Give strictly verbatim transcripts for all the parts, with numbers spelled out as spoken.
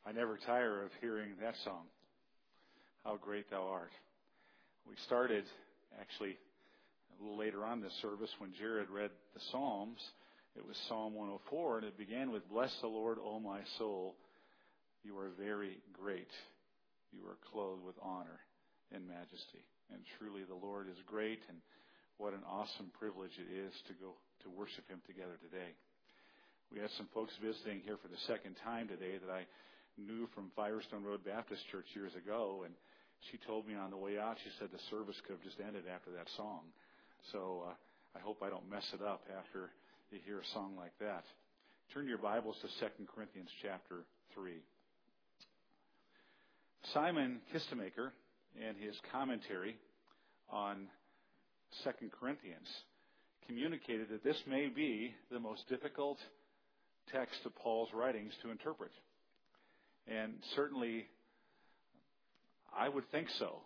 I never tire of hearing that song, How Great Thou Art. We started, actually, a little later on this service when Jared read the Psalms. It was Psalm one oh four, and it began with, Bless the Lord, O my soul. You are very great. You are clothed with honor and majesty. And truly the Lord is great, and what an awesome privilege it is to go to worship Him together today. We had some folks visiting here for the second time today that I knew from Firestone Road Baptist Church years ago, and she told me on the way out, she said the service could have just ended after that song. So uh, I hope I don't mess it up after you hear a song like that. Turn your Bibles to Second Corinthians chapter three. Simon Kistemaker, in his commentary on Second Corinthians, communicated that this may be the most difficult text of Paul's writings to interpret. And certainly, I would think so.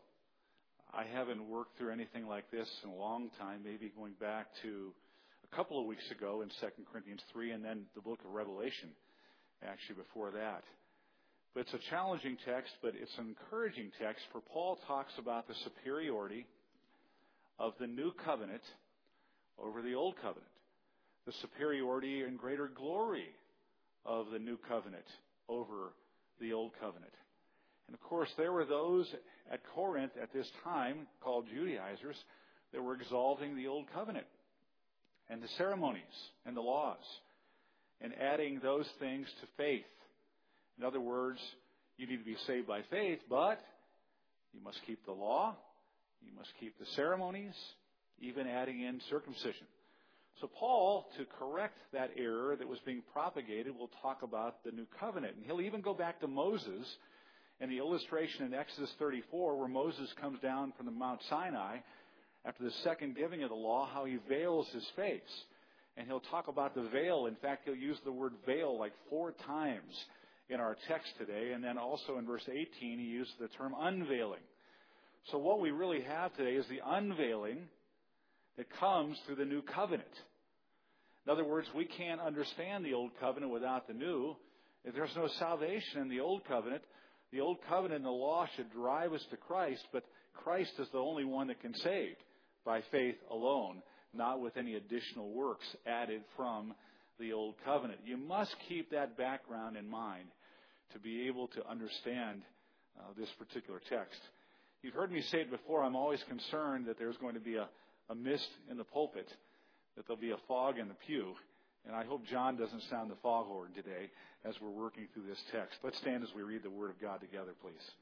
I haven't worked through anything like this in a long time, maybe going back to a couple of weeks ago in Second Corinthians three, and then the book of Revelation, actually before that. But it's a challenging text, but it's an encouraging text, for Paul talks about the superiority of the new covenant over the old covenant, the superiority and greater glory of the new covenant over the old covenant. And of course, there were those at Corinth at this time, called Judaizers, that were exalting the old covenant and the ceremonies and the laws and adding those things to faith. In other words, you need to be saved by faith, but you must keep the law, you must keep the ceremonies, even adding in circumcision. So Paul, to correct that error that was being propagated, will talk about the new covenant. And he'll even go back to Moses and the illustration in Exodus thirty-four, where Moses comes down from the Mount Sinai after the second giving of the law, how he veils his face. And he'll talk about the veil. In fact, he'll use the word veil like four times in our text today. And then also in verse eighteen, he uses the term unveiling. So what we really have today is the unveiling that comes through the new covenant. In other words, we can't understand the old covenant without the new. If there's no salvation in the old covenant, the old covenant and the law should drive us to Christ, but Christ is the only one that can save by faith alone, not with any additional works added from the old covenant. You must keep that background in mind to be able to understand uh, this particular text. You've heard me say it before, I'm always concerned that there's going to be a, a mist in the pulpit, that there'll be a fog in the pew. And I hope John doesn't sound the foghorn today as we're working through this text. Let's stand as we read the Word of God together, please.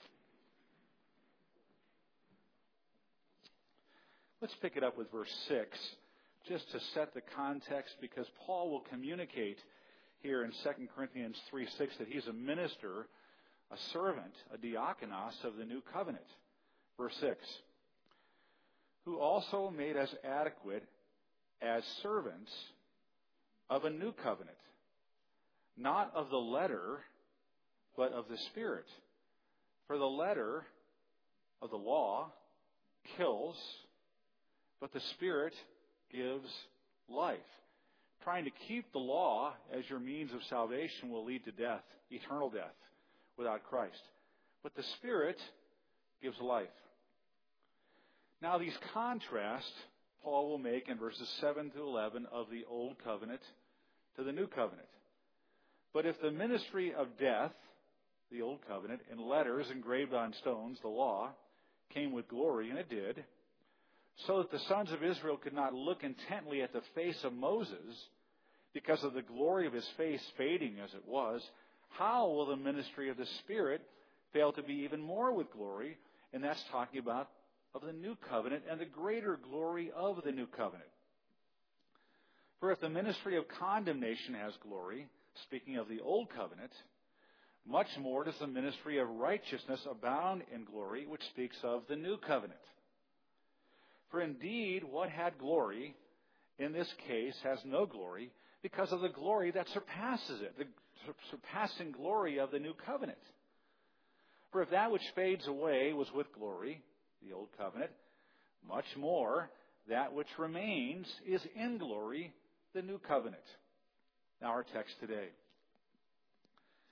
Let's pick it up with verse six, just to set the context, because Paul will communicate here in Second Corinthians three six that he's a minister, a servant, a diakonos of the new covenant. Verse six, who also made us adequate as servants of a new covenant, not of the letter, but of the Spirit. For the letter of the law kills, but the Spirit gives life. Trying to keep the law as your means of salvation will lead to death, eternal death, without Christ. But the Spirit gives life. Now these contrasts Paul will make in verses seven to eleven of the old covenant to the new covenant. But if the ministry of death, the old covenant, in letters engraved on stones, the law, came with glory, and it did, so that the sons of Israel could not look intently at the face of Moses because of the glory of his face fading as it was, how will the ministry of the Spirit fail to be even more with glory? And that's talking about of the new covenant and the greater glory of the new covenant. For if the ministry of condemnation has glory, speaking of the old covenant, much more does the ministry of righteousness abound in glory, which speaks of the new covenant. For indeed, what had glory in this case has no glory because of the glory that surpasses it, the surpassing glory of the new covenant. For if that which fades away was with glory, the old covenant, much more that which remains is in glory, the new covenant. Now our text today.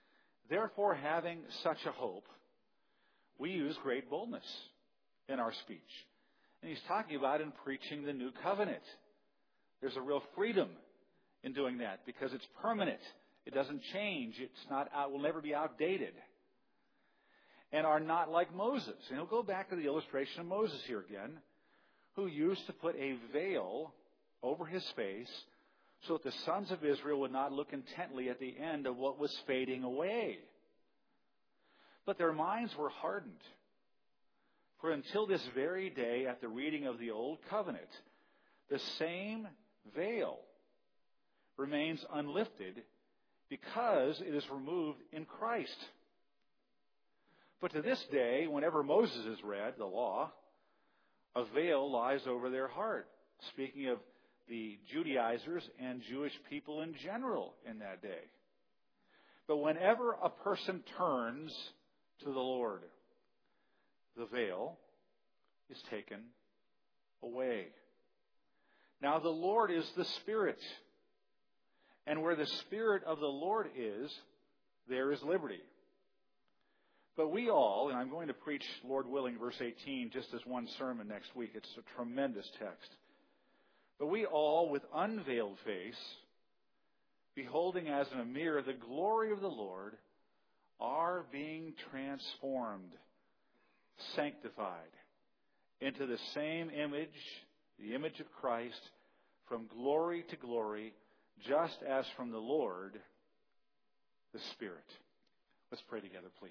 Therefore, having such a hope, we use great boldness in our speech. And he's talking about in preaching the new covenant. There's a real freedom in doing that because it's permanent. It doesn't change. It's not out, will never be outdated. And are not like Moses. And he'll go back to the illustration of Moses here again, who used to put a veil over his face so that the sons of Israel would not look intently at the end of what was fading away. But their minds were hardened. For until this very day, at the reading of the Old Covenant, the same veil remains unlifted because it is removed in Christ. But to this day, whenever Moses is read, the law, a veil lies over their heart. Speaking of the Judaizers and Jewish people in general in that day. But whenever a person turns to the Lord, the veil is taken away. Now the Lord is the Spirit. And where the Spirit of the Lord is, there is liberty. But we all, and I'm going to preach, Lord willing, verse eighteen, just as one sermon next week. It's a tremendous text. But we all, with unveiled face, beholding as in a mirror the glory of the Lord, are being transformed, sanctified into the same image, the image of Christ, from glory to glory, just as from the Lord, the Spirit. Let's pray together, please.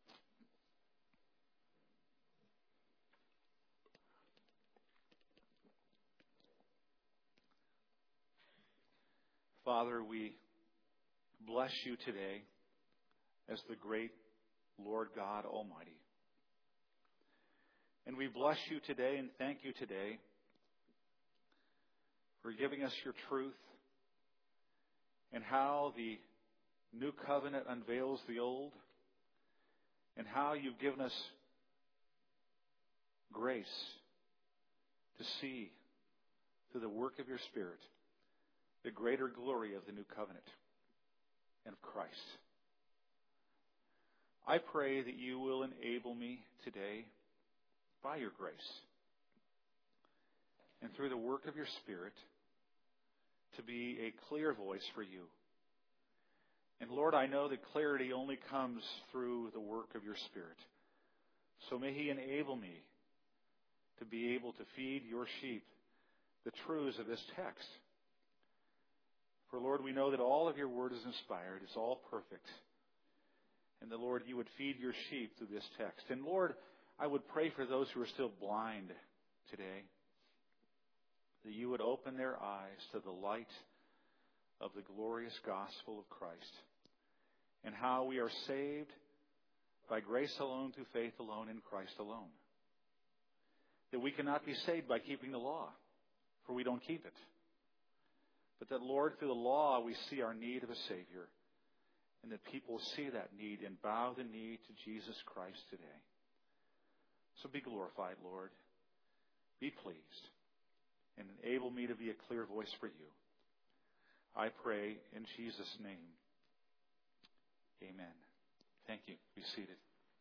Father, we bless you today as the great Lord God Almighty. And we bless you today and thank you today for giving us your truth and how the new covenant unveils the old and how you've given us grace to see through the work of your Spirit the greater glory of the new covenant and of Christ. I pray that you will enable me today, by your grace, and through the work of your Spirit, to be a clear voice for you. And Lord, I know that clarity only comes through the work of your Spirit. So may he enable me to be able to feed your sheep the truths of this text. For Lord, we know that all of your word is inspired. It's all perfect. And the Lord, you would feed your sheep through this text. And Lord, I would pray for those who are still blind today, that you would open their eyes to the light of the glorious gospel of Christ and how we are saved by grace alone, through faith alone, in Christ alone. That we cannot be saved by keeping the law, for we don't keep it. But that, Lord, through the law we see our need of a Savior, and that people see that need and bow the knee to Jesus Christ today. So be glorified, Lord. Be pleased, and enable me to be a clear voice for you. I pray in Jesus' name. Amen. Thank you. Be seated.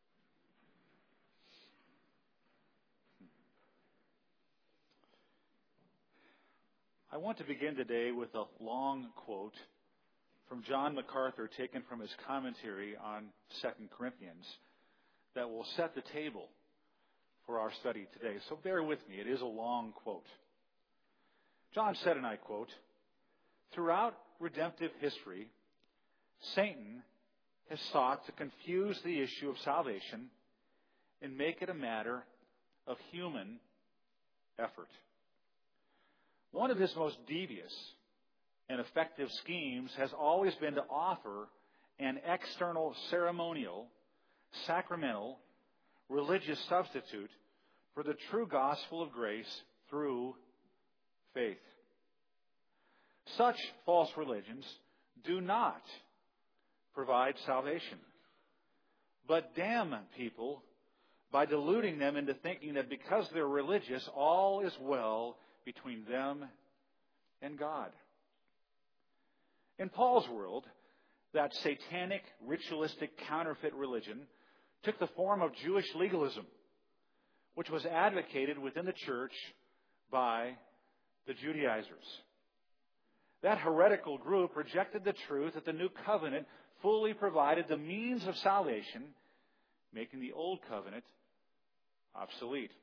I want to begin today with a long quote from John MacArthur taken from his commentary on Second Corinthians that will set the table for our study today. So bear with me. It is a long quote. John said, and I quote, "Throughout redemptive history, Satan has sought to confuse the issue of salvation and make it a matter of human effort. One of his most devious and effective schemes has always been to offer an external ceremonial, sacramental, religious substitute for the true gospel of grace through faith. Such false religions do not provide salvation, but damn people by deluding them into thinking that because they're religious, all is well between them and God. In Paul's world, that satanic, ritualistic, counterfeit religion took the form of Jewish legalism, which was advocated within the church by the Judaizers. That heretical group rejected the truth that the new covenant fully provided the means of salvation, making the old covenant obsolete.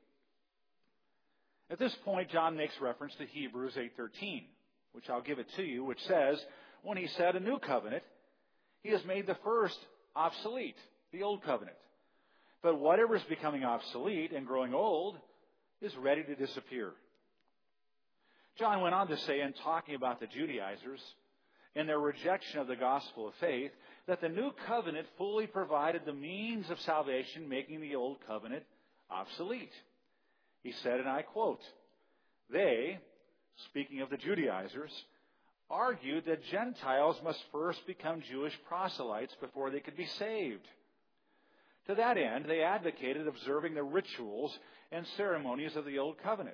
At this point, John makes reference to Hebrews eight thirteen, which I'll give it to you, which says, when he said a new covenant, he has made the first obsolete, the old covenant. But whatever is becoming obsolete and growing old is ready to disappear. John went on to say, in talking about the Judaizers and their rejection of the gospel of faith, that the new covenant fully provided the means of salvation, making the old covenant obsolete. He said, and I quote, "They," speaking of the Judaizers, "argued that Gentiles must first become Jewish proselytes before they could be saved. To that end, they advocated observing the rituals and ceremonies of the Old Covenant.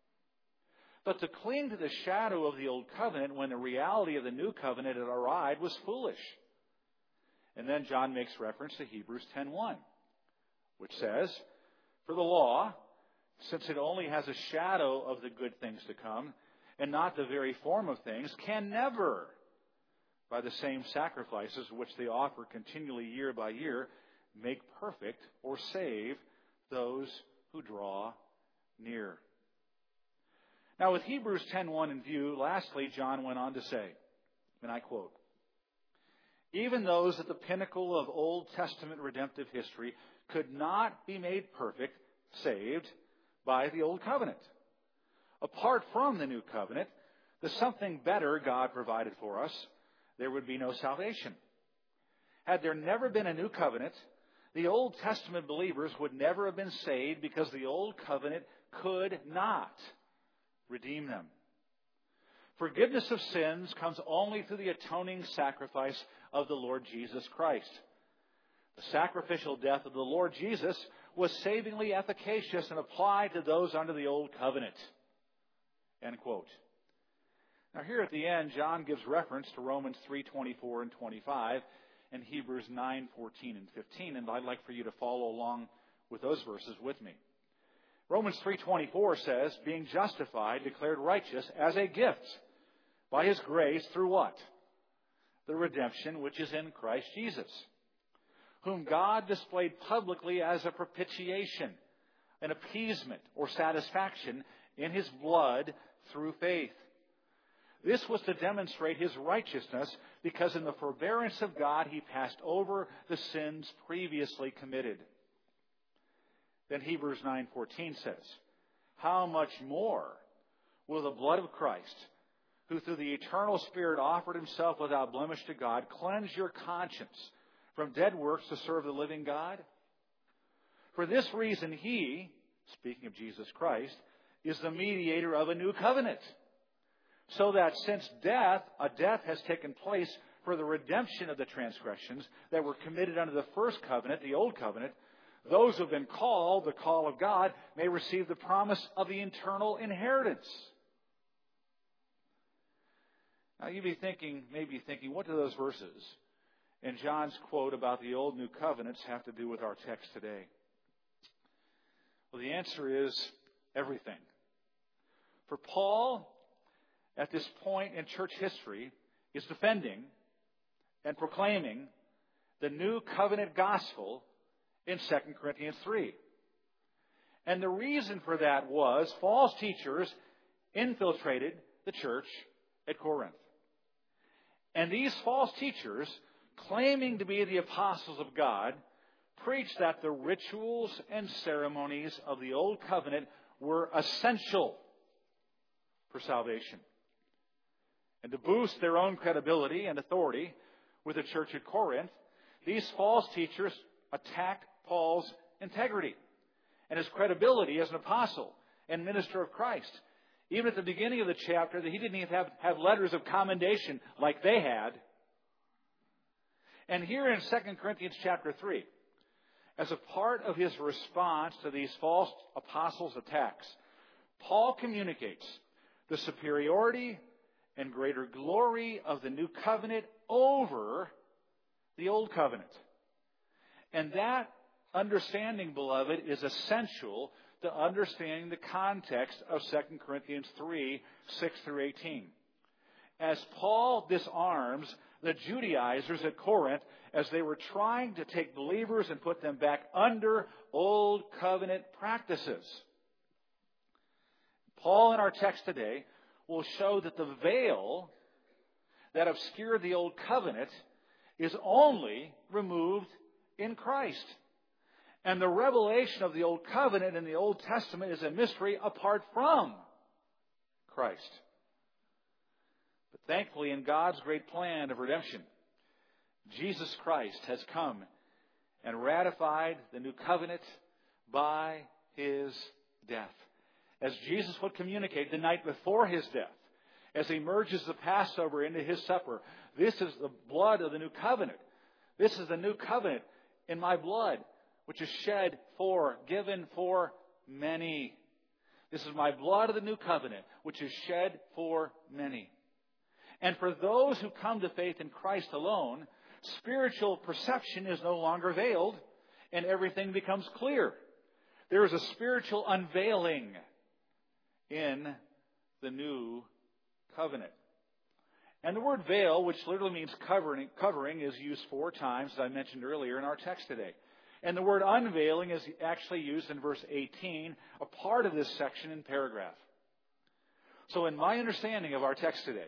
But to cling to the shadow of the Old Covenant when the reality of the New Covenant had arrived was foolish." And then John makes reference to Hebrews ten one, which says, "For the law, since it only has a shadow of the good things to come, and not the very form of things, can never, by the same sacrifices which they offer continually year by year, make perfect or save those who draw near." Now, with Hebrews ten one in view, lastly, John went on to say, and I quote, "Even those at the pinnacle of Old Testament redemptive history could not be made perfect, saved, by the Old Covenant. Apart from the New Covenant, the something better God provided for us, there would be no salvation. Had there never been a New Covenant, the Old Testament believers would never have been saved because the Old Covenant could not redeem them. Forgiveness of sins comes only through the atoning sacrifice of the Lord Jesus Christ. The sacrificial death of the Lord Jesus was savingly efficacious and applied to those under the Old Covenant." End quote. Now here at the end, John gives reference to Romans three twenty-four and twenty-five and Hebrews nine fourteen and fifteen, and I'd like for you to follow along with those verses with me. Romans three twenty-four says, "Being justified, declared righteous as a gift by His grace through" what? "The redemption which is in Christ Jesus, whom God displayed publicly as a propitiation, an appeasement or satisfaction in His blood through faith. This was to demonstrate His righteousness, because in the forbearance of God He passed over the sins previously committed." Then Hebrews nine fourteen says, "How much more will the blood of Christ, who through the eternal Spirit offered Himself without blemish to God, cleanse your conscience from dead works to serve the living God? For this reason He," speaking of Jesus Christ, "is the mediator of a new covenant, so that since death, a death has taken place for the redemption of the transgressions that were committed under the first covenant, the old covenant, those who have been called, the call of God, may receive the promise of the eternal inheritance." Now you'd be thinking, maybe thinking, what do those verses and John's quote about the old new covenants have to do with our text today? Well, the answer is everything. For Paul, at this point in church history, is defending and proclaiming the new covenant gospel in Second Corinthians three. And the reason for that was false teachers infiltrated the church at Corinth. And these false teachers, claiming to be the apostles of God, preached that the rituals and ceremonies of the old covenant were essential for salvation. And to boost their own credibility and authority with the church at Corinth, these false teachers attacked Paul's integrity and his credibility as an apostle and minister of Christ. Even at the beginning of the chapter, that he didn't even have, have letters of commendation like they had. And here in Second Corinthians chapter three, as a part of his response to these false apostles' attacks, Paul communicates the superiority and greater glory of the new covenant over the Old Covenant. And that understanding, beloved, is essential to understanding the context of Second Corinthians three, six through eighteen. As Paul disarms the Judaizers at Corinth as they were trying to take believers and put them back under Old Covenant practices. Paul in our text today will show that the veil that obscured the Old Covenant is only removed in Christ. And the revelation of the Old Covenant in the Old Testament is a mystery apart from Christ. But thankfully, in God's great plan of redemption, Jesus Christ has come and ratified the new covenant by His death. As Jesus would communicate the night before His death, as He merges the Passover into His supper, this is the blood of the new covenant. This is the new covenant in my blood, which is shed for, given for many. This is my blood of the new covenant, which is shed for many. And for those who come to faith in Christ alone, spiritual perception is no longer veiled, and everything becomes clear. There is a spiritual unveiling in the new covenant. And the word veil, which literally means covering, covering, is used four times, as I mentioned earlier in our text today. And the word unveiling is actually used in verse eighteen, a part of this section and paragraph. So in my understanding of our text today,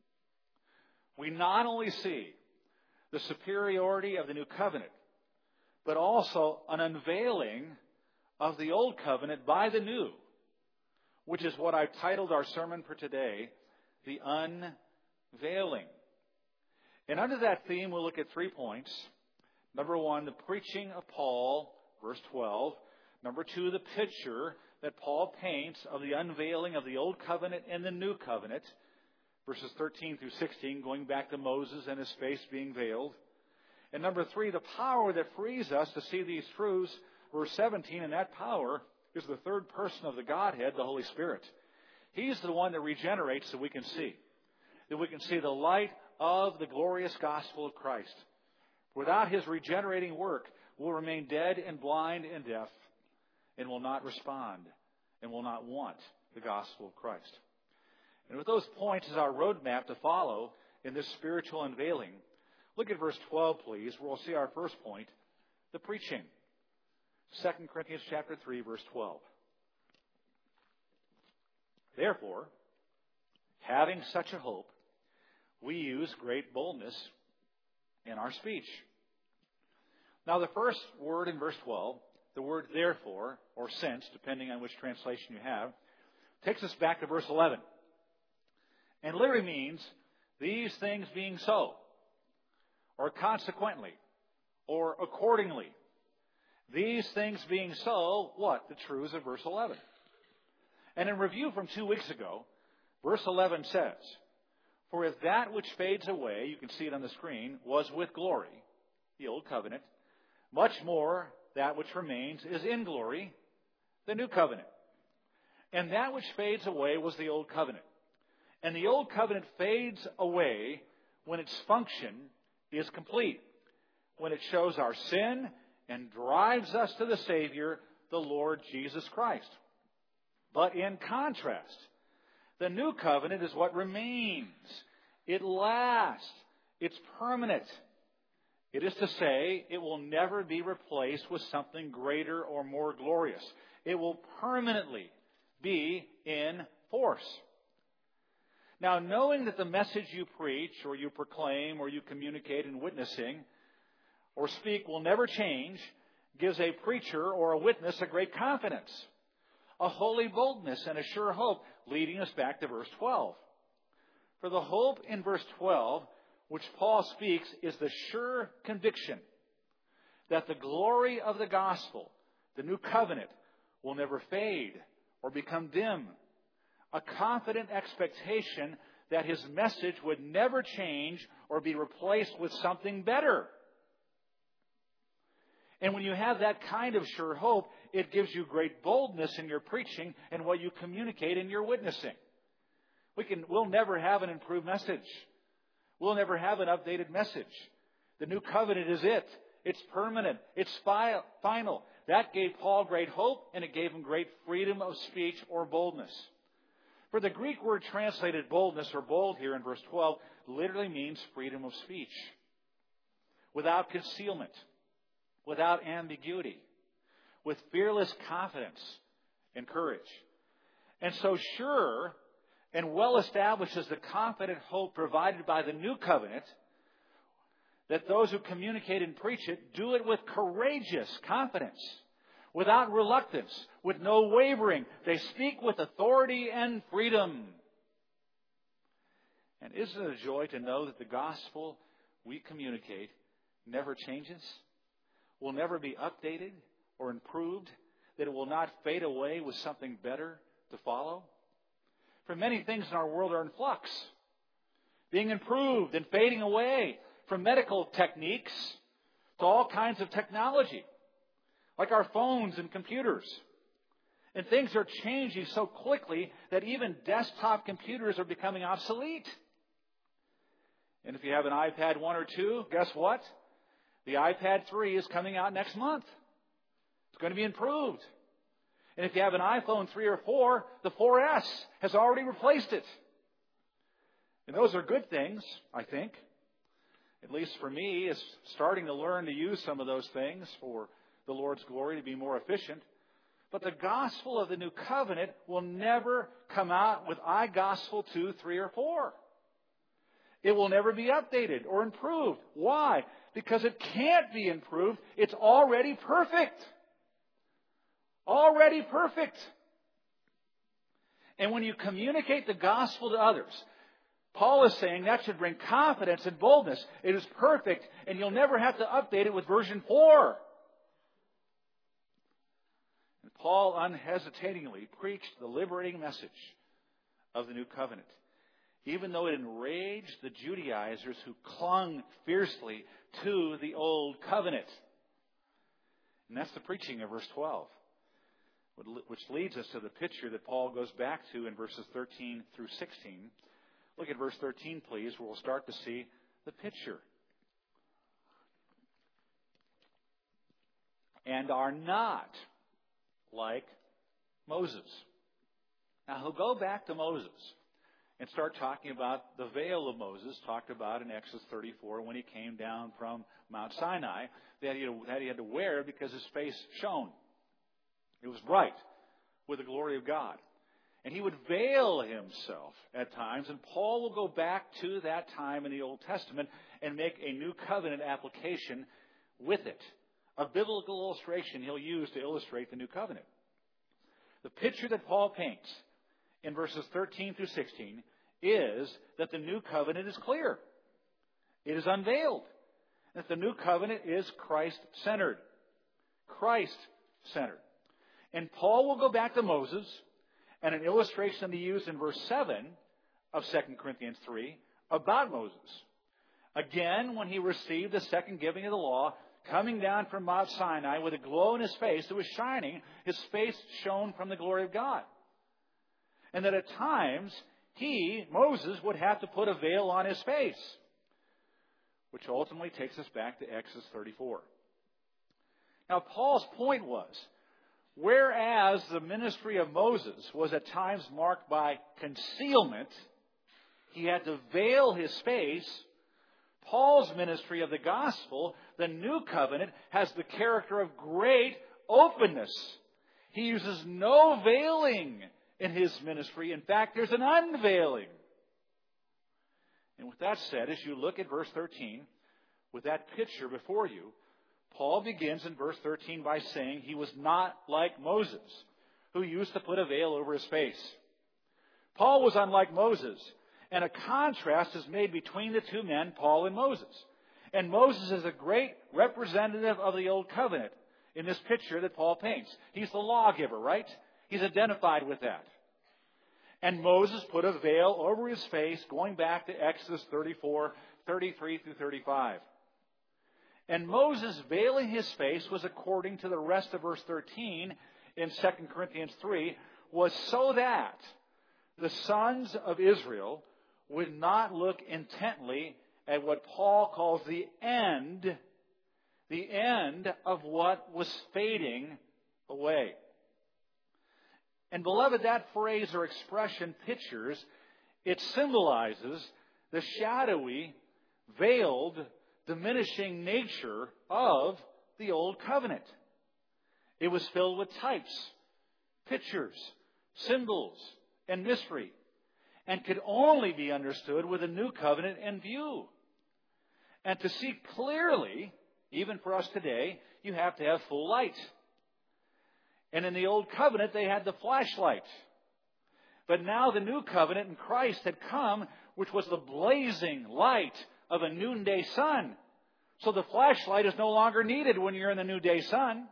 we not only see the superiority of the new covenant, but also an unveiling of the old covenant by the new, which is what I've titled our sermon for today, the unveiling. And under that theme, we'll look at three points. Number one, the preaching of Paul, verse twelve. Number two, the picture that Paul paints of the unveiling of the old covenant and the new covenant, verses thirteen through sixteen, going back to Moses and his face being veiled. And number three, the power that frees us to see these truths, verse seventeen, and that power is the third person of the Godhead, the Holy Spirit. He's the one that regenerates so we can see, that we can see the light of the glorious gospel of Christ. Without His regenerating work, we'll remain dead and blind and deaf and will not respond and will not want the gospel of Christ. And with those points as our roadmap to follow in this spiritual unveiling, look at verse twelve, please, where we'll see our first point, the preaching. Second Corinthians chapter three, verse twelve. Therefore, having such a hope, we use great boldness in our speech. Now, the first word in verse twelve, the word therefore, or since, depending on which translation you have, takes us back to verse eleven. And literally means these things being so, or consequently, or accordingly. These things being so, what? The truths of verse eleven. And in review from two weeks ago, verse eleven says, for if that which fades away, you can see it on the screen, was with glory, the old covenant, much more that which remains is in glory, the new covenant. And that which fades away was the old covenant. And the old covenant fades away when its function is complete, when it shows our sin and drives us to the Savior, the Lord Jesus Christ. But in contrast, the new covenant is what remains. It lasts. It's permanent. It is to say, it will never be replaced with something greater or more glorious. It will permanently be in force. Now, knowing that the message you preach or you proclaim or you communicate in witnessing or speak will never change gives a preacher or a witness a great confidence, a holy boldness, and a sure hope, leading us back to verse twelve. For the hope in verse twelve, which Paul speaks, is the sure conviction that the glory of the gospel, the new covenant, will never fade or become dim. A confident expectation that His message would never change or be replaced with something better. And when you have that kind of sure hope, it gives you great boldness in your preaching and what you communicate in your witnessing. We can, we'll never have an improved message. We'll never have an updated message. The new covenant is it. It's permanent. It's fi- final. That gave Paul great hope, and it gave him great freedom of speech or boldness. For the Greek word translated boldness or bold here in verse twelve literally means freedom of speech. Without concealment, without ambiguity, with fearless confidence and courage. And so sure and well established is the confident hope provided by the new covenant, that those who communicate and preach it do it with courageous confidence, without reluctance, with no wavering. They speak with authority and freedom. And isn't it a joy to know that the gospel we communicate never changes, will never be updated or improved, that it will not fade away with something better to follow? For many things in our world are in flux, being improved and fading away, from medical techniques to all kinds of technology, like our phones and computers. And things are changing so quickly that even desktop computers are becoming obsolete. And if you have an iPad one or two, guess what? The iPad three is coming out next month. It's going to be improved. And if you have an iPhone three or four, the four S has already replaced it. And those are good things, I think. At least for me, is starting to learn to use some of those things for the Lord's glory to be more efficient. But the gospel of the new covenant will never come out with iGospel two, three, or four. It will never be updated or improved. Why? Because it can't be improved. It's already perfect. Already perfect. And when you communicate the gospel to others, Paul is saying that should bring confidence and boldness. It is perfect, and you'll never have to update it with version four. And Paul unhesitatingly preached the liberating message of the new covenant, even though it enraged the Judaizers who clung fiercely to the old covenant. And that's the preaching of verse twelve, which leads us to the picture that Paul goes back to in verses thirteen through sixteen. Look at verse thirteen, please, where we'll start to see the picture. And are not like Moses. Now, he'll go back to Moses and start talking about the veil of Moses, talked about in Exodus thirty-four when he came down from Mount Sinai, that he, that he had to wear because his face shone. It was bright with the glory of God. And he would veil himself at times. And Paul will go back to that time in the Old Testament and make a new covenant application with it. A biblical illustration he'll use to illustrate the new covenant. The picture that Paul paints in verses thirteen through sixteen is that the new covenant is clear. It is unveiled. That the new covenant is Christ-centered. Christ-centered. And Paul will go back to Moses and an illustration he used in verse seven of Second Corinthians three about Moses. Again, when he received the second giving of the law, coming down from Mount Sinai with a glow in his face that was shining, his face shone from the glory of God. And that at times, he, Moses, would have to put a veil on his face, which ultimately takes us back to Exodus thirty-four. Now, Paul's point was, whereas the ministry of Moses was at times marked by concealment, he had to veil his face. Paul's ministry of the gospel, the new covenant, has the character of great openness. He uses no veiling in his ministry. In fact, there's an unveiling. And with that said, as you look at verse thirteen, with that picture before you, Paul begins in verse thirteen by saying he was not like Moses, who used to put a veil over his face. Paul was unlike Moses, and a contrast is made between the two men, Paul and Moses. And Moses is a great representative of the Old Covenant in this picture that Paul paints. He's the lawgiver, right? He's identified with that. And Moses put a veil over his face, going back to Exodus thirty-four, thirty-three through thirty-five. And Moses veiling his face was, according to the rest of verse thirteen in Second Corinthians three, was so that the sons of Israel would not look intently at what Paul calls the end, the end of what was fading away. And beloved, that phrase or expression pictures, it symbolizes the shadowy, veiled, diminishing nature of the Old Covenant. It was filled with types, pictures, symbols, and mystery, and could only be understood with a new covenant in view. And to see clearly, even for us today, you have to have full light. And in the Old Covenant, they had the flashlight. But now the new covenant in Christ had come, which was the blazing light of a noonday sun. So the flashlight is no longer needed when you're in the noonday sun.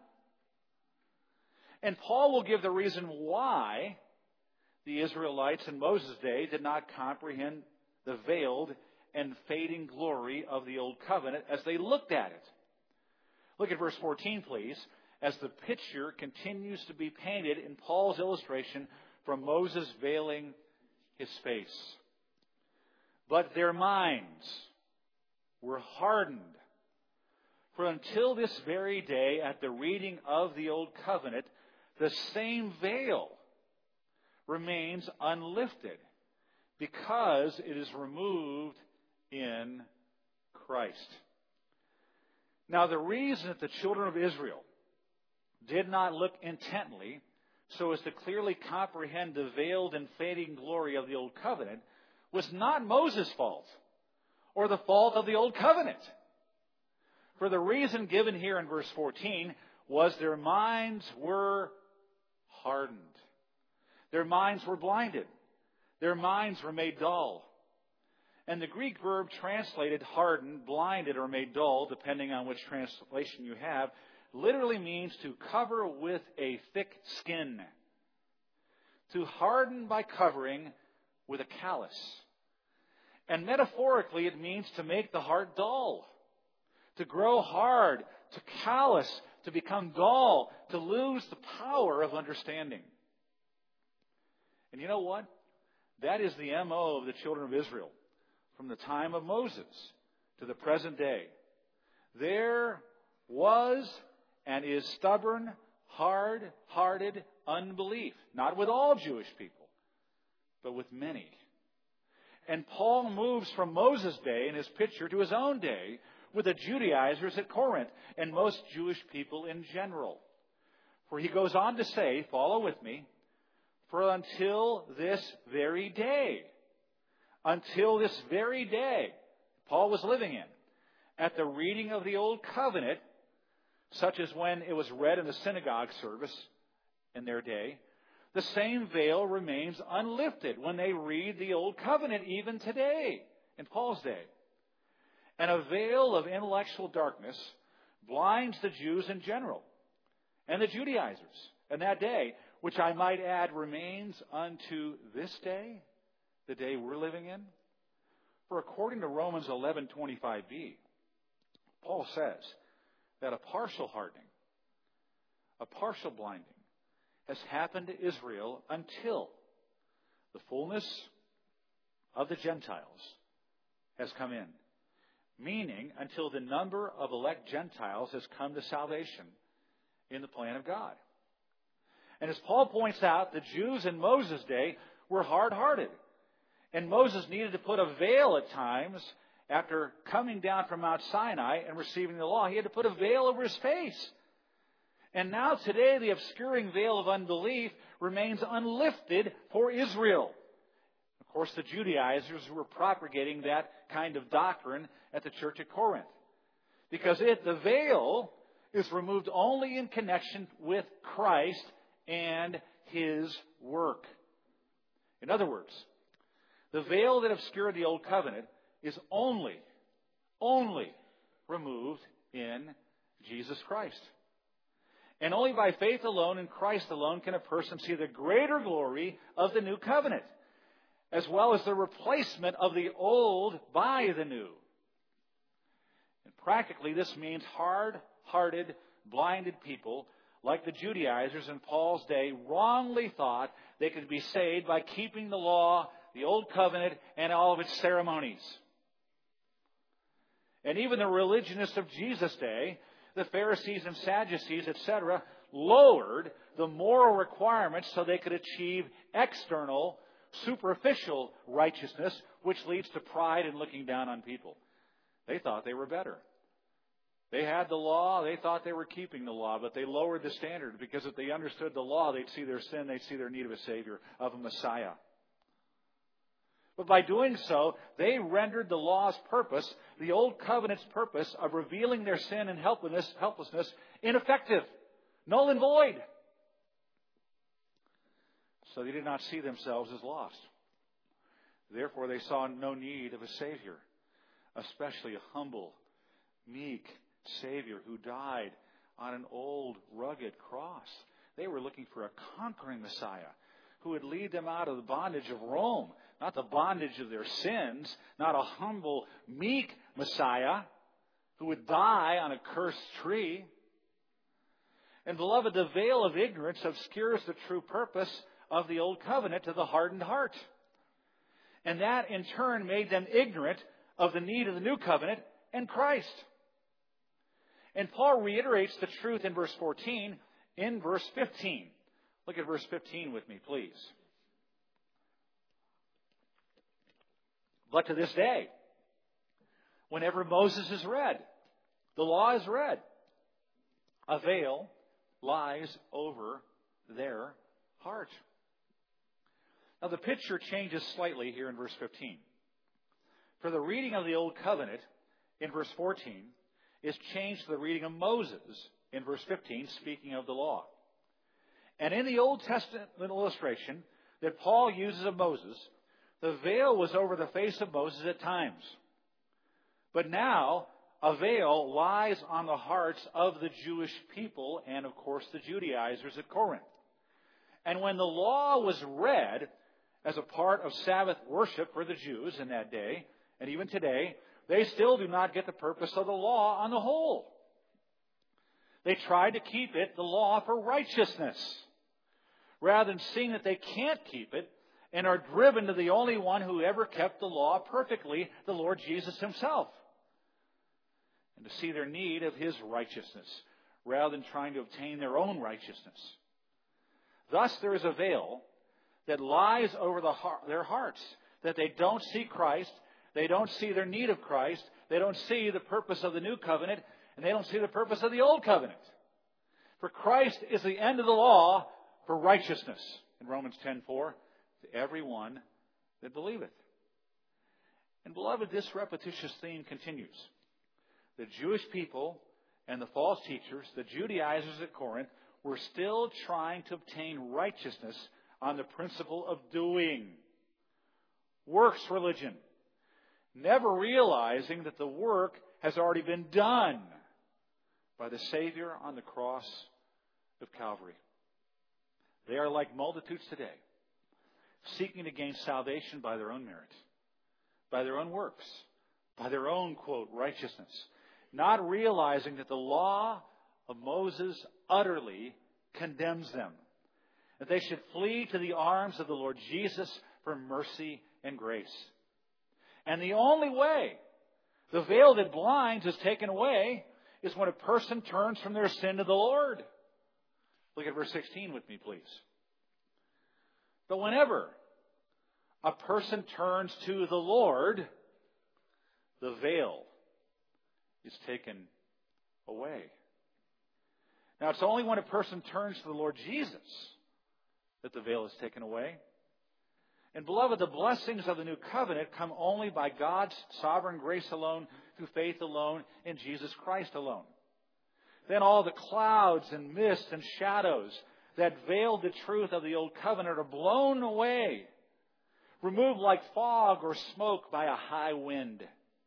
And Paul will give the reason why the Israelites in Moses' day did not comprehend the veiled and fading glory of the Old Covenant as they looked at it. Look at verse fourteen, please, as the picture continues to be painted in Paul's illustration from Moses veiling his face. But their minds were hardened. For until this very day, at the reading of the Old Covenant, the same veil remains unlifted because it is removed in Christ. Now, the reason that the children of Israel did not look intently so as to clearly comprehend the veiled and fading glory of the Old Covenant was not Moses' fault or the fault of the Old Covenant. For the reason given here in verse fourteen was their minds were hardened. Their minds were blinded. Their minds were made dull. And the Greek verb translated hardened, blinded, or made dull, depending on which translation you have, literally means to cover with a thick skin. To harden by covering with a callus. And metaphorically, it means to make the heart dull. To grow hard, to callous, to become dull, to lose the power of understanding. And you know what? That is the M O of the children of Israel from the time of Moses to the present day. There was and is stubborn, hard-hearted unbelief. Not with all Jewish people, but with many. And Paul moves from Moses' day in his picture to his own day with the Judaizers at Corinth and most Jewish people in general. For he goes on to say, follow with me, for until this very day, until this very day Paul was living in, at the reading of the Old Covenant, such as when it was read in the synagogue service in their day, the same veil remains unlifted when they read the Old Covenant even today, in Paul's day. And a veil of intellectual darkness blinds the Jews in general and the Judaizers in that day, which I might add remains unto this day, the day we're living in. For according to Romans eleven twenty-five b, Paul says that a partial hardening, a partial blinding, has happened to Israel until the fullness of the Gentiles has come in. Meaning, until the number of elect Gentiles has come to salvation in the plan of God. And as Paul points out, the Jews in Moses' day were hard-hearted. And Moses needed to put a veil at times after coming down from Mount Sinai and receiving the law. He had to put a veil over his face. And now today, the obscuring veil of unbelief remains unlifted for Israel. Of course, the Judaizers were propagating that kind of doctrine at the church at Corinth. Because it, the veil, is removed only in connection with Christ and His work. In other words, the veil that obscured the Old Covenant is only, only removed in Jesus Christ. And only by faith alone in Christ alone can a person see the greater glory of the new covenant, as well as the replacement of the old by the new. And practically, this means hard-hearted, blinded people like the Judaizers in Paul's day wrongly thought they could be saved by keeping the law, the old covenant, and all of its ceremonies. And even the religionists of Jesus' day, the Pharisees and Sadducees, et cetera, lowered the moral requirements so they could achieve external, superficial righteousness, which leads to pride and looking down on people. They thought they were better. They had the law. They thought they were keeping the law, but they lowered the standard because if they understood the law, they'd see their sin, they'd see their need of a Savior, of a Messiah. But by doing so, they rendered the law's purpose, the old covenant's purpose of revealing their sin and helplessness, helplessness ineffective, null and void. So they did not see themselves as lost. Therefore, they saw no need of a Savior, especially a humble, meek Savior who died on an old, rugged cross. They were looking for a conquering Messiah who would lead them out of the bondage of Rome, not the bondage of their sins, not a humble, meek Messiah who would die on a cursed tree. And beloved, the veil of ignorance obscures the true purpose of the old covenant to the hardened heart. And that in turn made them ignorant of the need of the new covenant and Christ. And Paul reiterates the truth in verse fourteen in verse fifteen. Look at verse fifteen with me, please. But to this day, whenever Moses is read, the law is read, a veil lies over their heart. Now the picture changes slightly here in verse fifteen. For the reading of the Old Covenant in verse fourteen is changed to the reading of Moses in verse fifteen, speaking of the law. And in the Old Testament illustration that Paul uses of Moses, the veil was over the face of Moses at times. But now, a veil lies on the hearts of the Jewish people and, of course, the Judaizers at Corinth. And when the law was read as a part of Sabbath worship for the Jews in that day, and even today, they still do not get the purpose of the law on the whole. They try to keep it, the law, for righteousness, rather than seeing that they can't keep it and are driven to the only one who ever kept the law perfectly, the Lord Jesus himself, and to see their need of his righteousness rather than trying to obtain their own righteousness. Thus there is a veil that lies over the heart, their hearts, that they don't see Christ, they don't see their need of Christ, they don't see the purpose of the new covenant, and they don't see the purpose of the old covenant. For Christ is the end of the law for righteousness, in Romans ten four, to everyone that believeth. And beloved, this repetitious theme continues. The Jewish people and the false teachers, the Judaizers at Corinth, were still trying to obtain righteousness on the principle of doing. Works religion. Never realizing that the work has already been done by the Savior on the cross of Calvary. They are like multitudes today, seeking to gain salvation by their own merit, by their own works, by their own, quote, righteousness, not realizing that the law of Moses utterly condemns them, that they should flee to the arms of the Lord Jesus for mercy and grace. And the only way the veil that blinds is taken away is when a person turns from their sin to the Lord. Look at verse sixteen with me, please. But whenever a person turns to the Lord, the veil is taken away. Now, it's only when a person turns to the Lord Jesus that the veil is taken away. And beloved, the blessings of the new covenant come only by God's sovereign grace alone, through faith alone, in Jesus Christ alone. Then all the clouds and mists and shadows that veiled the truth of the old covenant are blown away, removed like fog or smoke by a high wind.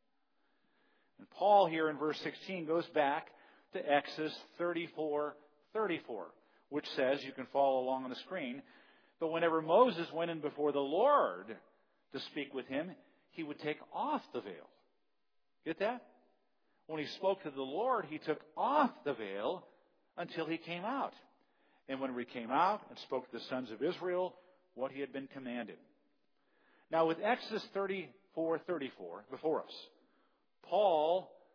And Paul here in verse sixteen goes back to Exodus thirty-four thirty-four, which says, you can follow along on the screen, but whenever Moses went in before the Lord to speak with him, he would take off the veil. Get that? When he spoke to the Lord, he took off the veil until he came out. And when he came out and spoke to the sons of Israel, what he had been commanded. Now with Exodus thirty-four thirty-four before us, Paul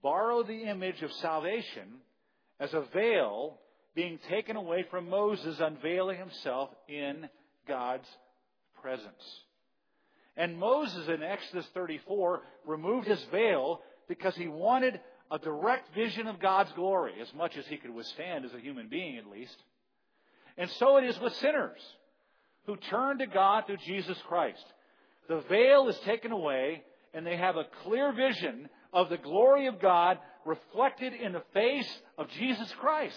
borrow the image of salvation as a veil being taken away from Moses unveiling himself in God's presence. And Moses in Exodus thirty-four removed his veil because he wanted a direct vision of God's glory, as much as he could withstand as a human being at least. And so it is with sinners who turn to God through Jesus Christ. The veil is taken away and they have a clear vision of the glory of God reflected in the face of Jesus Christ.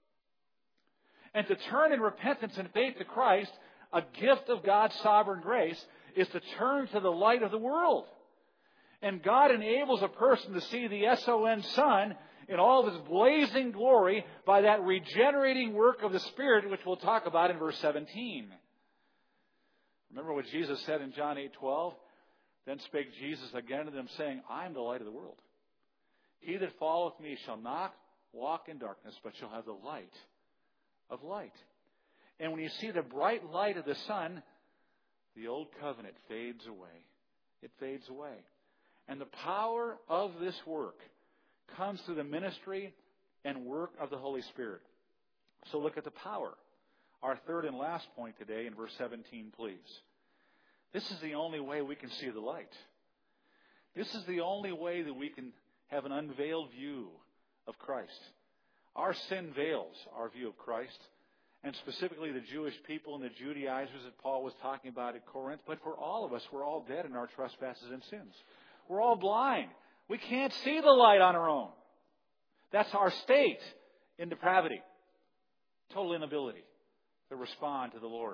And to turn in repentance and faith to Christ, a gift of God's sovereign grace, is to turn to the light of the world. And God enables a person to see the S O N Son in all of His blazing glory by that regenerating work of the Spirit, which we'll talk about in verse seventeen. Remember what Jesus said in John eight twelve? Then spake Jesus again to them, saying, I am the light of the world. He that followeth me shall not walk in darkness, but shall have the light of light. And when you see the bright light of the sun, the old covenant fades away. It fades away. And the power of this work comes through the ministry and work of the Holy Spirit. So look at the power. Our third and last point today in verse seventeen, please. This is the only way we can see the light. This is the only way that we can have an unveiled view of Christ. Our sin veils our view of Christ, and specifically the Jewish people and the Judaizers that Paul was talking about at Corinth. But for all of us, we're all dead in our trespasses and sins. We're all blind. We can't see the light on our own. That's our state in depravity. Total inability to respond to the Lord.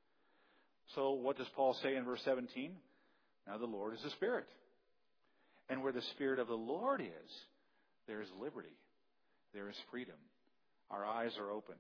So what does Paul say in verse seventeen? Now the Lord is the Spirit. And where the Spirit of the Lord is, there is liberty. There is freedom. Our eyes are opened.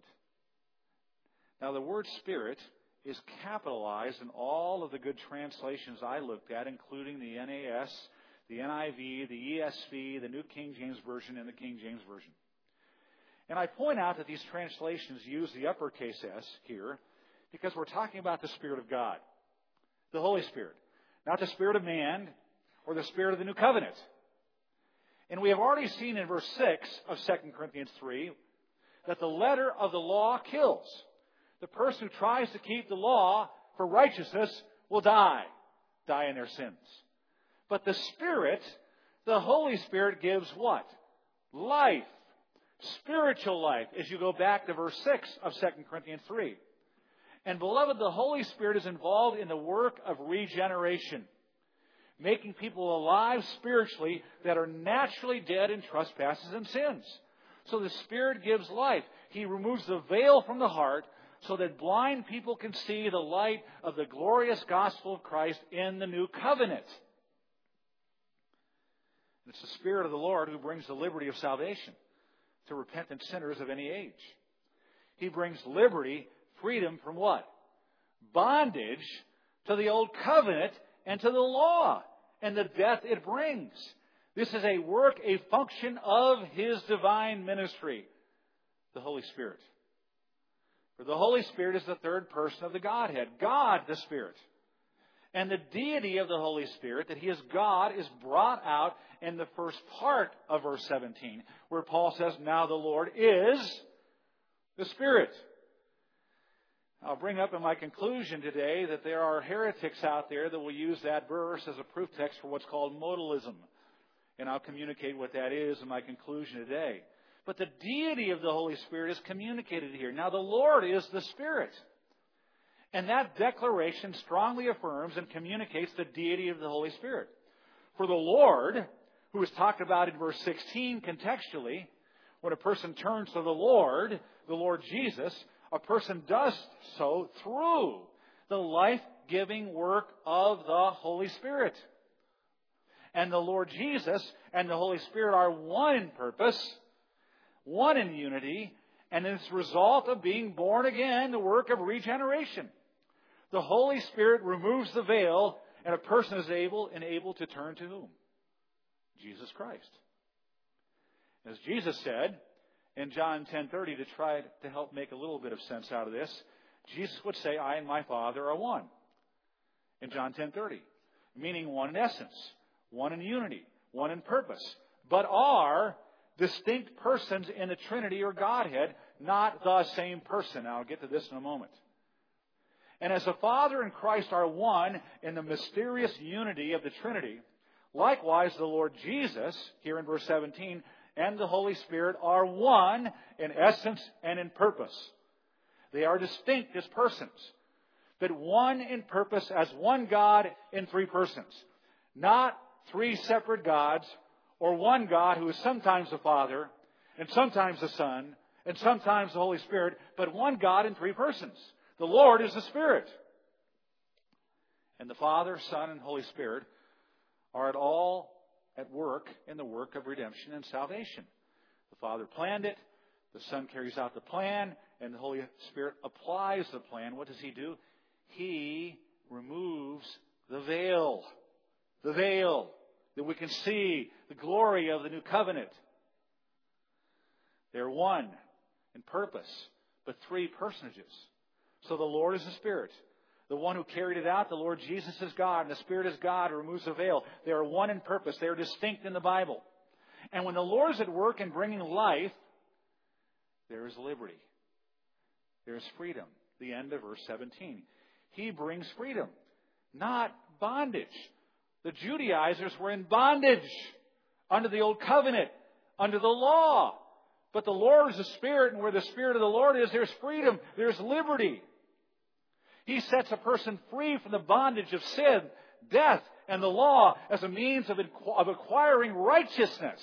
Now the word Spirit is capitalized in all of the good translations I looked at, including the N A S, the N I V, the E S V, the New King James Version, and the King James Version. And I point out that these translations use the uppercase S here because we're talking about the Spirit of God, the Holy Spirit, not the Spirit of man or the Spirit of the New Covenant. And we have already seen in verse six of Second Corinthians three that the letter of the law kills. The person who tries to keep the law for righteousness will die, die in their sins. But the Spirit, the Holy Spirit, gives what? Life. Spiritual life, as you go back to verse six of Second Corinthians three. And beloved, the Holy Spirit is involved in the work of regeneration, making people alive spiritually that are naturally dead in trespasses and sins. So the Spirit gives life. He removes the veil from the heart so that blind people can see the light of the glorious gospel of Christ in the new covenant. It's the Spirit of the Lord who brings the liberty of salvation to repentant sinners of any age. He brings liberty, freedom from what? Bondage to the old covenant and to the law and the death it brings. This is a work, a function of His divine ministry, the Holy Spirit. For the Holy Spirit is the third person of the Godhead, God the Spirit. And the deity of the Holy Spirit, that He is God, is brought out in the first part of verse seventeen, where Paul says, now the Lord is the Spirit. I'll bring up in my conclusion today that there are heretics out there that will use that verse as a proof text for what's called modalism. And I'll communicate what that is in my conclusion today. But the deity of the Holy Spirit is communicated here. Now the Lord is the Spirit. And that declaration strongly affirms and communicates the deity of the Holy Spirit. For the Lord, who is talked about in verse sixteen contextually, when a person turns to the Lord, the Lord Jesus, a person does so through the life-giving work of the Holy Spirit. And the Lord Jesus and the Holy Spirit are one in purpose, one in unity, and it's the result of being born again, the work of regeneration. The Holy Spirit removes the veil, and a person is able and able to turn to whom? Jesus Christ. As Jesus said in John ten thirty, to try to help make a little bit of sense out of this, Jesus would say, I and my Father are one. In John ten thirty, meaning one in essence, one in unity, one in purpose, but are distinct persons in the Trinity or Godhead, not the same person. Now, I'll get to this in a moment. And as the Father and Christ are one in the mysterious unity of the Trinity, likewise the Lord Jesus, here in verse seventeen, and the Holy Spirit are one in essence and in purpose. They are distinct as persons, but one in purpose as one God in three persons. Not three separate gods, or one God who is sometimes the Father, and sometimes the Son, and sometimes the Holy Spirit, but one God in three persons. The Lord is the Spirit. And the Father, Son, and Holy Spirit are at all at work in the work of redemption and salvation. The Father planned it, the Son carries out the plan, and the Holy Spirit applies the plan. What does He do? He removes the veil. The veil that we can see the glory of the new covenant. They're one in purpose, but three personages. So the Lord is the Spirit. The one who carried it out, the Lord Jesus is God, and the Spirit is God who removes the veil. They are one in purpose. They are distinct in the Bible. And when the Lord is at work in bringing life, there is liberty. There is freedom. The end of verse seventeen. He brings freedom, not bondage. The Judaizers were in bondage under the old covenant, under the law. But the Lord is the Spirit, and where the Spirit of the Lord is, there's freedom, there's liberty. He sets a person free from the bondage of sin, death, and the law as a means of, of acquiring righteousness.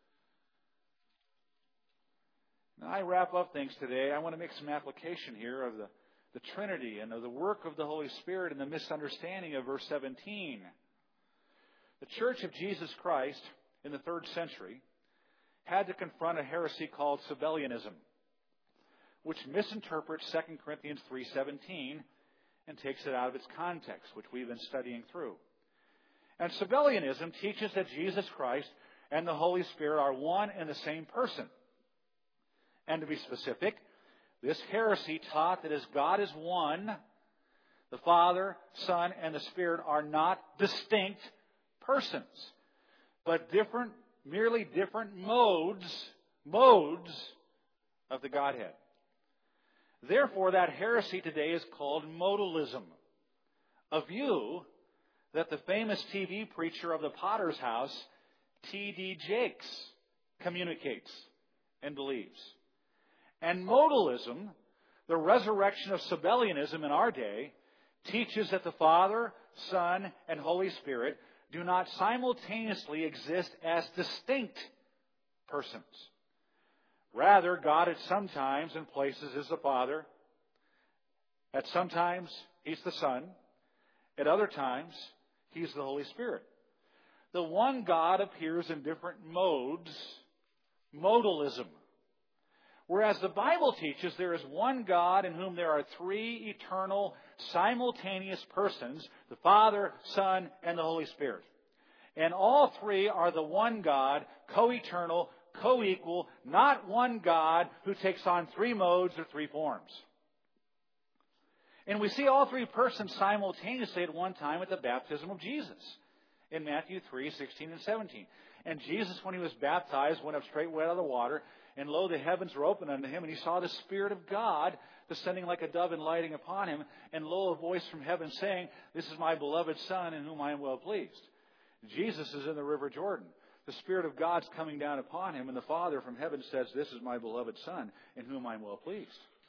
Now, I wrap up things today. I want to make some application here of the, the Trinity and of the work of the Holy Spirit and the misunderstanding of verse seventeen. The Church of Jesus Christ in the third century had to confront a heresy called Sabellianism, which misinterprets Second Corinthians three seventeen and takes it out of its context, which we've been studying through. And Sabellianism teaches that Jesus Christ and the Holy Spirit are one and the same person. And to be specific, this heresy taught that as God is one, the Father, Son, and the Spirit are not distinct persons, but different, merely different modes, modes of the Godhead. Therefore, that heresy today is called modalism, a view that the famous T V preacher of the Potter's House, T D Jakes, communicates and believes. And modalism, the resurrection of Sabellianism in our day, teaches that the Father, Son, and Holy Spirit do not simultaneously exist as distinct persons. Rather, God at some times and places is the Father. At some times, He's the Son. At other times, He's the Holy Spirit. The one God appears in different modes, modalism. Whereas the Bible teaches there is one God in whom there are three eternal, simultaneous persons, the Father, Son, and the Holy Spirit. And all three are the one God, co-eternal, co-equal, not one God who takes on three modes or three forms. And we see all three persons simultaneously at one time at the baptism of Jesus in Matthew three, sixteen and seventeen. And Jesus, when He was baptized, went up straightway out of the water, and lo, the heavens were opened unto Him, and He saw the Spirit of God descending like a dove and lighting upon Him, and lo, a voice from heaven saying, This is my beloved Son, in whom I am well pleased. Jesus is in the river Jordan. The Spirit of God's coming down upon Him, and the Father from heaven says, This is my beloved Son, in whom I am well pleased.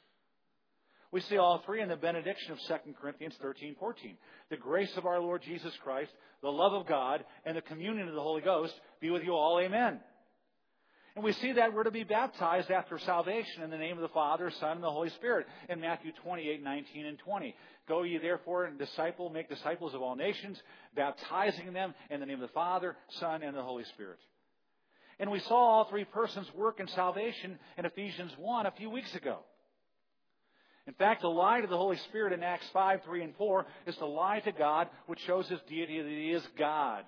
We see all three in the benediction of Second Corinthians thirteen fourteen. The grace of our Lord Jesus Christ, the love of God, and the communion of the Holy Ghost be with you all. Amen. And we see that we're to be baptized after salvation in the name of the Father, Son, and the Holy Spirit in Matthew twenty-eight, nineteen, and twenty. Go ye therefore and disciple, make disciples of all nations, baptizing them in the name of the Father, Son, and the Holy Spirit. And we saw all three persons work in salvation in Ephesians one a few weeks ago. In fact, the lie to the Holy Spirit in Acts five, three, and four is the lie to God which shows His deity that He is God.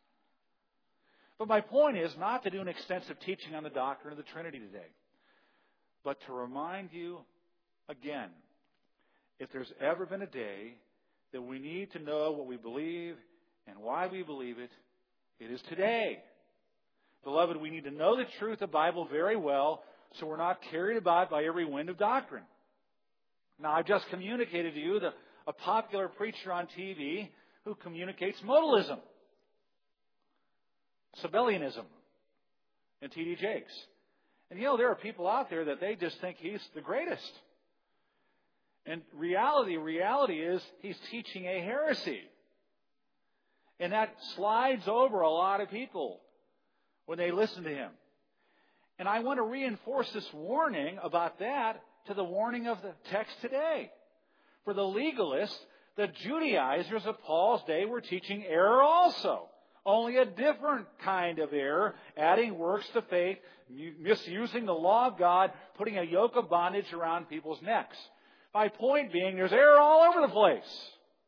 But my point is not to do an extensive teaching on the doctrine of the Trinity today, but to remind you again, if there's ever been a day that we need to know what we believe and why we believe it, it is today. Beloved, we need to know the truth of the Bible very well so we're not carried about by every wind of doctrine. Now, I've just communicated to you the, a popular preacher on T V who communicates modalism, Sabellianism, and T D Jakes. And you know, there are people out there that they just think he's the greatest. And reality, reality is he's teaching a heresy. And that slides over a lot of people when they listen to him. And I want to reinforce this warning about that to the warning of the text today. For the legalists, the Judaizers of Paul's day were teaching error also. Only a different kind of error, adding works to faith, misusing the law of God, putting a yoke of bondage around people's necks. My point being, there's error all over the place.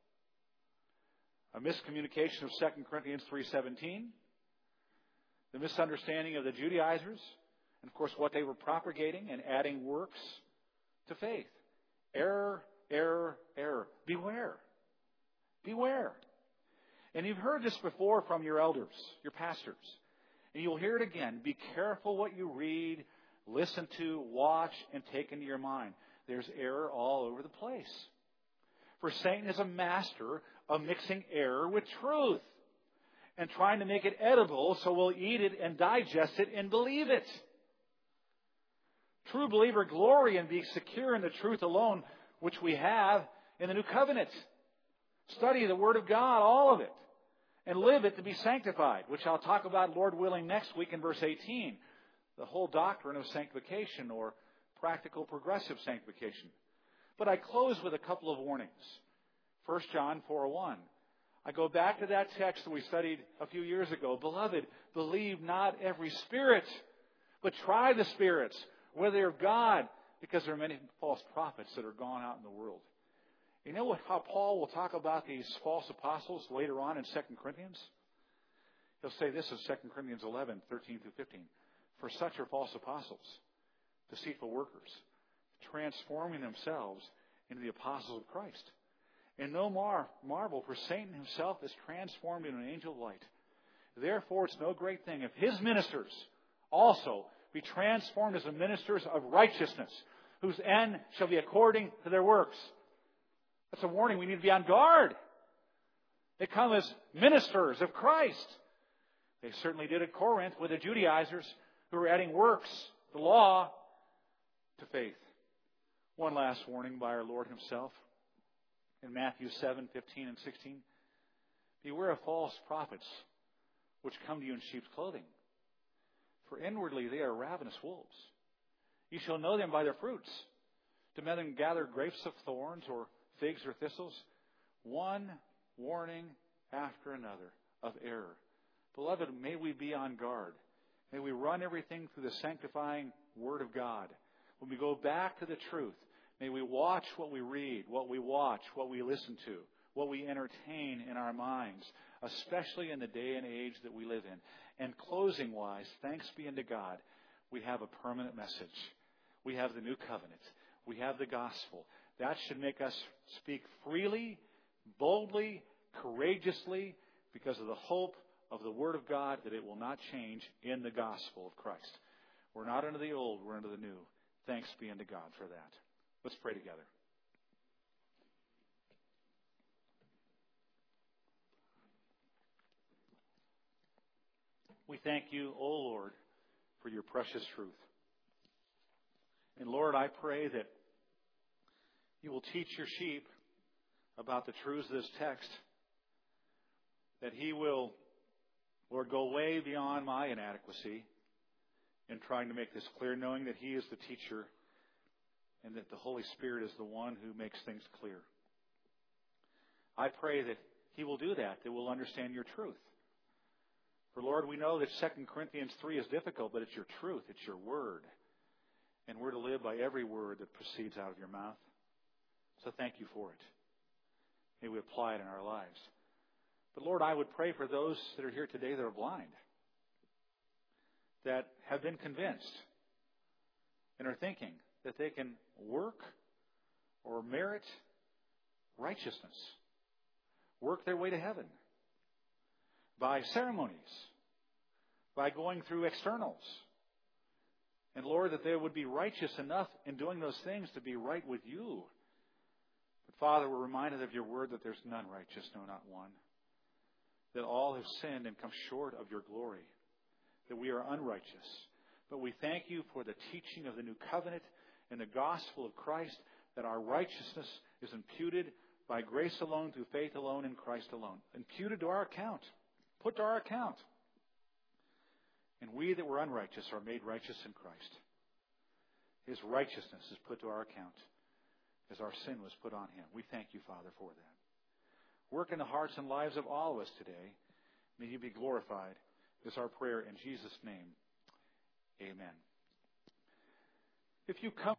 A miscommunication of Second Corinthians three seventeen, the misunderstanding of the Judaizers, and of course what they were propagating and adding works to faith. Error, error, error. Beware. Beware. And you've heard this before from your elders, your pastors. And you'll hear it again. Be careful what you read, listen to, watch, and take into your mind. There's error all over the place. For Satan is a master of mixing error with truth and trying to make it edible so we'll eat it and digest it and believe it. True believer glory in being secure in the truth alone, which we have in the New Covenant. Study the Word of God, all of it, and live it to be sanctified, which I'll talk about, Lord willing, next week in verse eighteen. The whole doctrine of sanctification, or practical progressive sanctification. But I close with a couple of warnings. First John four one. I go back to that text that we studied a few years ago. Beloved, believe not every spirit, but try the spirits, whether they're of God, because there are many false prophets that are gone out in the world. You know what, how Paul will talk about these false apostles later on in Second Corinthians? He'll say this in Second Corinthians eleven, thirteen through fifteen. For such are false apostles, deceitful workers, transforming themselves into the apostles of Christ. And no mar- marvel, for Satan himself is transformed into an angel of light. Therefore, it's no great thing if his ministers also be transformed as the ministers of righteousness, whose end shall be according to their works. That's a warning. We need to be on guard. They come as ministers of Christ. They certainly did at Corinth with the Judaizers who were adding works, the law, to faith. One last warning by our Lord himself in Matthew seven, fifteen and sixteen. Beware of false prophets which come to you in sheep's clothing, for inwardly they are ravenous wolves. You shall know them by their fruits. Do men gather grapes of thorns or figs or thistles? One warning after another of error. Beloved, may we be on guard. May we run everything through the sanctifying Word of God. When we go back to the truth, may we watch what we read, what we watch, what we listen to, what we entertain in our minds, especially in the day and age that we live in. And closing-wise, thanks be unto God, we have a permanent message. We have the new covenant. We have the gospel. That should make us speak freely, boldly, courageously, because of the hope of the Word of God that it will not change in the gospel of Christ. We're not under the old, we're under the new. Thanks be unto God for that. Let's pray together. We thank you, O Lord, for your precious truth. And Lord, I pray that you will teach your sheep about the truths of this text, that he will, Lord, go way beyond my inadequacy in trying to make this clear, knowing that he is the teacher and that the Holy Spirit is the one who makes things clear. I pray that he will do that, that we'll understand your truth. For, Lord, we know that Second Corinthians three is difficult, but it's your truth, it's your word. And we're to live by every word that proceeds out of your mouth. So thank you for it. May we apply it in our lives. But, Lord, I would pray for those that are here today that are blind, that have been convinced and are thinking that they can work or merit righteousness, work their way to heaven by ceremonies, by going through externals. And Lord, that they would be righteous enough in doing those things to be right with you. But Father, we're reminded of your word that there's none righteous, no, not one. That all have sinned and come short of your glory. That we are unrighteous. But we thank you for the teaching of the new covenant and the gospel of Christ, that our righteousness is imputed by grace alone, through faith alone, in Christ alone. Imputed to our account. Put to our account. And we that were unrighteous are made righteous in Christ. His righteousness is put to our account as our sin was put on him. We thank you, Father, for that. Work in the hearts and lives of all of us today. May you be glorified. This is our prayer in Jesus' name. Amen. If you come